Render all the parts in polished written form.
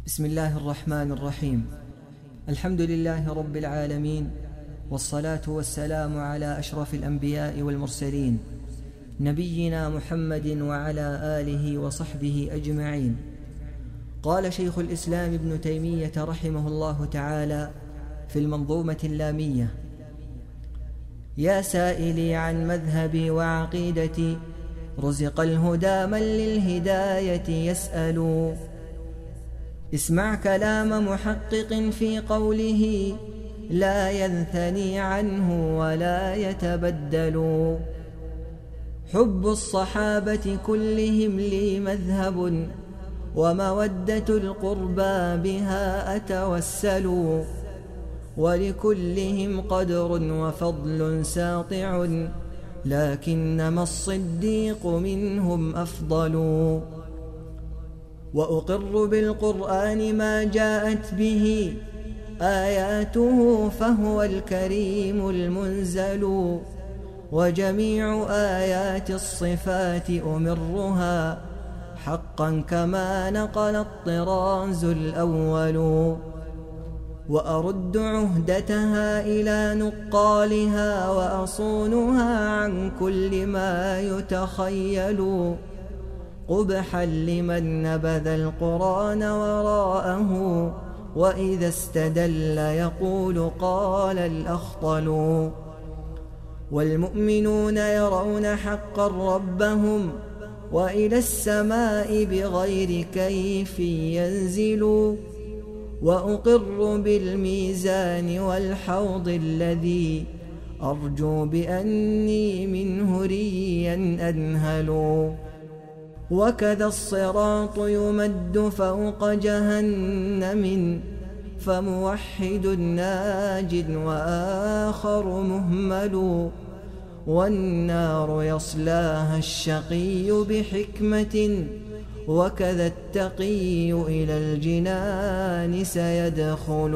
بسم الله الرحمن الرحيم. الحمد لله رب العالمين، والصلاة والسلام على أشرف الأنبياء والمرسلين، نبينا محمد وعلى آله وصحبه أجمعين. قال شيخ الإسلام ابن تيمية رحمه الله تعالى في المنظومة اللامية: يا سائلي عن مذهبي وعقيدتي، رزق الهدى من للهداية يسأل. اسمع كلام محقق في قوله، لا ينثني عنه ولا يتبدل. حب الصحابة كلهم لي مذهب، ومودة القربى بها أتوسل. ولكلهم قدر وفضل ساطع، لكنما الصديق منهم أفضل. وأقر بالقرآن ما جاءت به آياته، فهو الكريم المنزل. وجميع آيات الصفات أمرها حقا كما نقل الطراز الأول. وأرد عهدتها إلى نقالها، وأصونها عن كل ما يتخيل. قبحا لمن نبذ القرآن وراءه، وإذا استدل يقول قال الأخطل. والمؤمنون يرون حقا ربهم، وإلى السماء بغير كيف ينزل. وأقر بالميزان والحوض الذي أرجو بأني منه ريا أنهل. وكذا الصراط يمد فوق جهنم، فموحد ناج وآخر مهمل. والنار يصلاها الشقي بحكمة، وكذا التقي إلى الجنان سيدخل.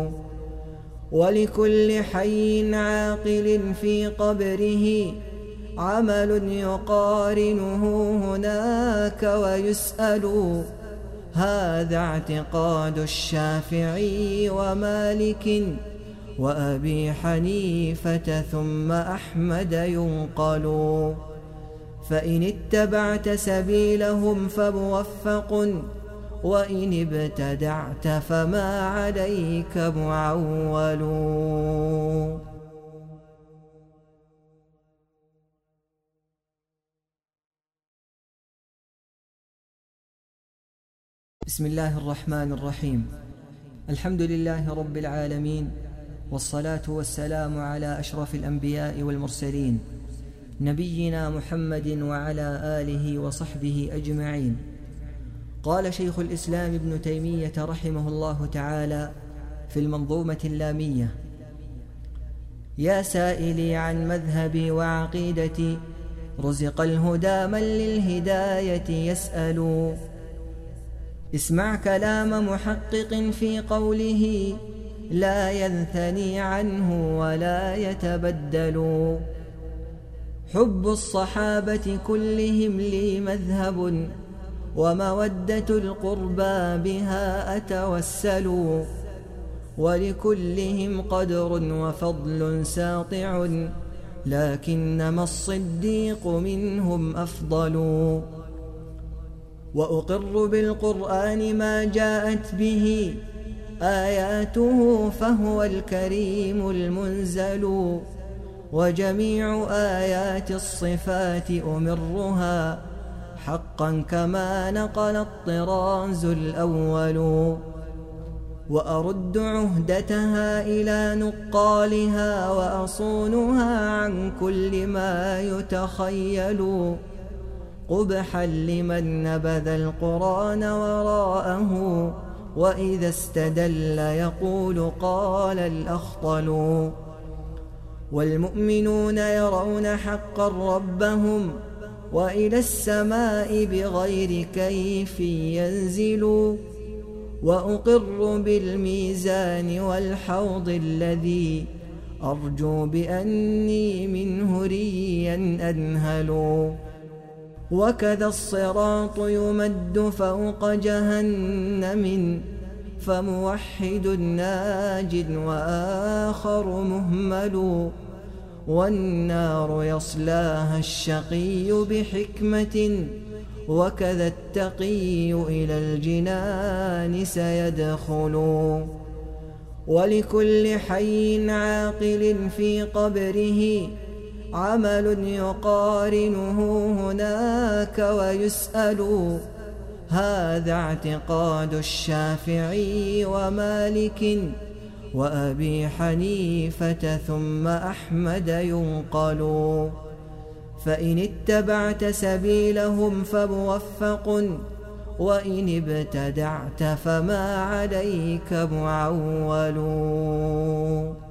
ولكل حي عاقل في قبره عمل يقارنه هناك ويسأل. هذا اعتقاد الشافعي ومالك وأبي حنيفة ثم أحمد ينقل. فإن اتبعت سبيلهم فموفق، وإن ابتدعت فما عليك معول. بسم الله الرحمن الرحيم. الحمد لله رب العالمين، والصلاة والسلام على أشرف الأنبياء والمرسلين، نبينا محمد وعلى آله وصحبه أجمعين. قال شيخ الإسلام ابن تيمية رحمه الله تعالى في المنظومة اللامية: يا سائلي عن مذهبي وعقيدتي، رزق الهدى من للهداية يسأل. اسمع كلام محقق في قوله، لا ينثني عنه ولا يتبدل. حب الصحابة كلهم لي مذهب، ومودة القربى بها أتوسل. ولكلهم قدر وفضل ساطع، لكنما الصديق منهم أفضل. وأقر بالقرآن ما جاءت به آياته، فهو الكريم المنزل. وجميع آيات الصفات أمرها حقا كما نقل الطراز الأول. وأرد عهدتها إلى نقالها، وأصونها عن كل ما يتخيل. قبحا لمن نبذ القرآن وراءه، وإذا استدل يقول قال الأخطل. والمؤمنون يرون حقا ربهم، وإلى السماء بغير كيف ينزل. وأقر بالميزان والحوض الذي أرجو بأني منه ريا أنهل. وكذا الصراط يمد فوق جهنم فموحد ناج وآخر مهمل، والنار يصلاها الشقي بحكمة، وكذا التقي إلى الجنان سيدخل. ولكل حي عاقل في قبره عمل يقارنه هناك ويسأل، هذا اعتقاد الشافعي ومالك وأبي حنيفة ثم أحمد ينقل. فإن اتبعت سبيلهم فموفق، وإن ابتدعت فما عليك معول.